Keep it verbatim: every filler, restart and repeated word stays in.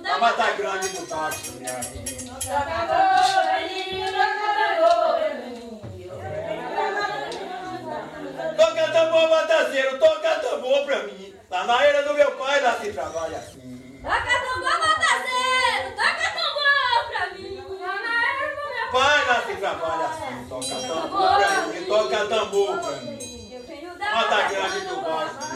A mata grande do baixo, minha filha. Toca tambor, bataceiro, toca tambor pra mim. Lá na era do meu pai, lá se trabalha assim. Toca tambor, bataceiro, toca tambor pra mim. Lá na era do meu pai, lá se trabalha assim. Toca tambor pra mim, toca tambor pra mim. Mata grande do baixo.